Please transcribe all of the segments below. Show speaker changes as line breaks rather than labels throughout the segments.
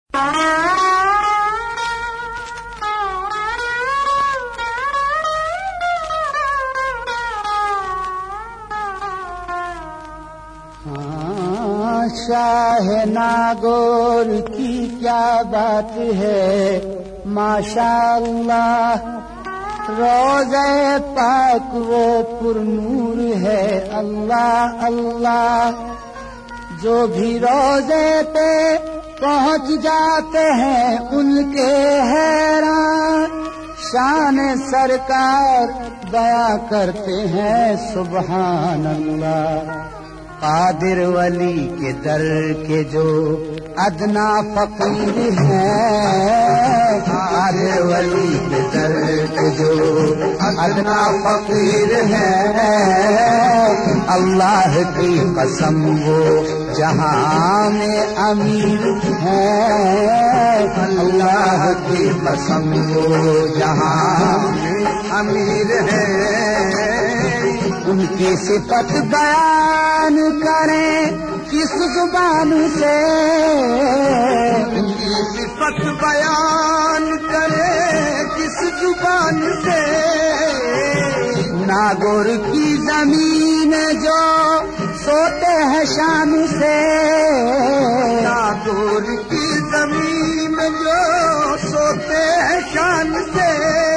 شاہ ناگور کی کیا بات ہے ماشاءاللہ، روضہ پاک وہ پرنور ہے اللہ اللہ، جو بھی روضے پہ پہنچ جاتے ہیں ان کے حیران، شان سرکار بیاں کرتے ہیں سبحان اللہ۔ قادر ولی کے در کے جو ادنا فقیر ہیں، قادر ولی کے در کے جو ادنا فقیر ہیں، اللہ کی قسم وہ جہاں میں امیر ہیں، اللہ کی قسم وہ جہاں میں امیر ہیں۔ ان کی صفت بیان کریں کس زبان سے، ان کی صفت بیان کریں کس زبان سے، ناگور کی زمین جو سوتے ہیں شان سے، ناگور کی زمین جو سوتے ہیں شان سے،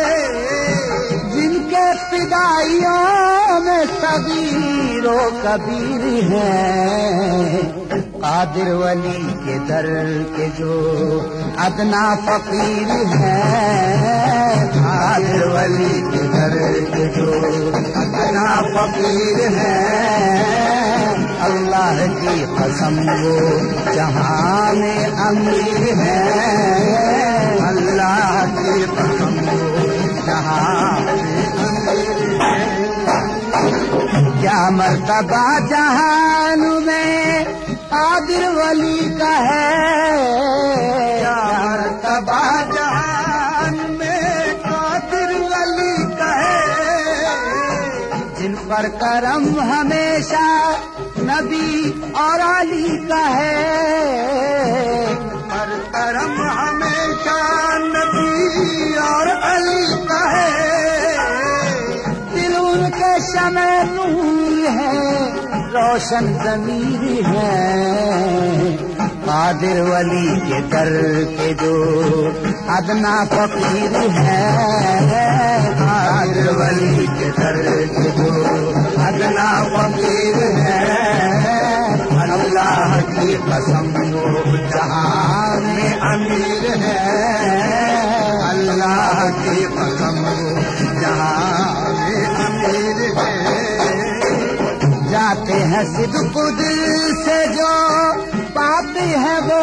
جن کے فدائیوں میں صغیر و کبیر ہیں، قادر ولی کے در کے جو ادنا فقیر ہیں، قادر ولی کے در کے جو ادنا فقیر ہیں، اللہ کی قسم وہ جہاں میں امیر ہیں، اللہ کی قسم وہ جہاں میں امیر ہیں۔ کیا مرتبہ جہان میں قادر ولی کا ہے، کیا مرتبہ جہان میں قادر ولی کا ہے، جن پر کرم ہمیشہ نبی اور علی کا ہے، پر کرم ہمیشہ نبی اور علی کا ہے، شمع نور ہے روشن ضمیر ہے، قادر ولی کے در کے جو ادنا فقیر ہے، قادر ولی کے در کے جو ادنا فقیر ہے، اللہ کی قسم وہ جہاں میں امیر ہے، اللہ کی قسم وہ جہاں میں امیر ہے۔ جاتے ہیں صدق دل سے جو پاتے ہیں وہ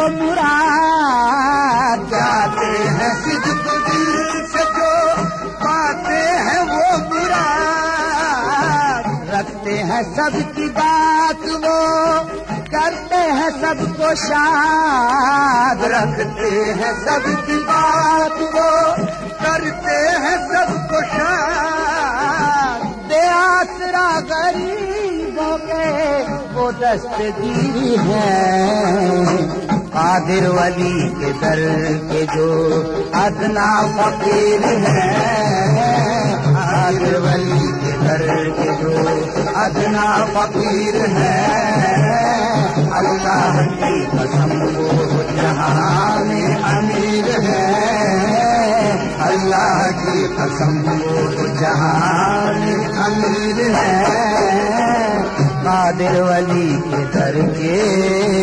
مراد، جاتے ہیں صدق دل سے جو پاتے ہیں وہ مراد، رکھتے ہیں سب کی بات وہ کرتے ہیں سب کو شاد، رکھتے ہیں سب کی بات وہ کرتے ہیں سب کو شاد، بے آسرا غریبوں کے وہ دستگیر ہیں، قادر ولی کے در کے جو ادنا فقیر ہیں، قادر ولی کے در کے جو ادنا فقیر ہیں، اللہ کی قسم وہ جہاں میں امیر ہے، اللہ کی قسم وہ جہاں میں امیر ہے، قادر ولی کے در کے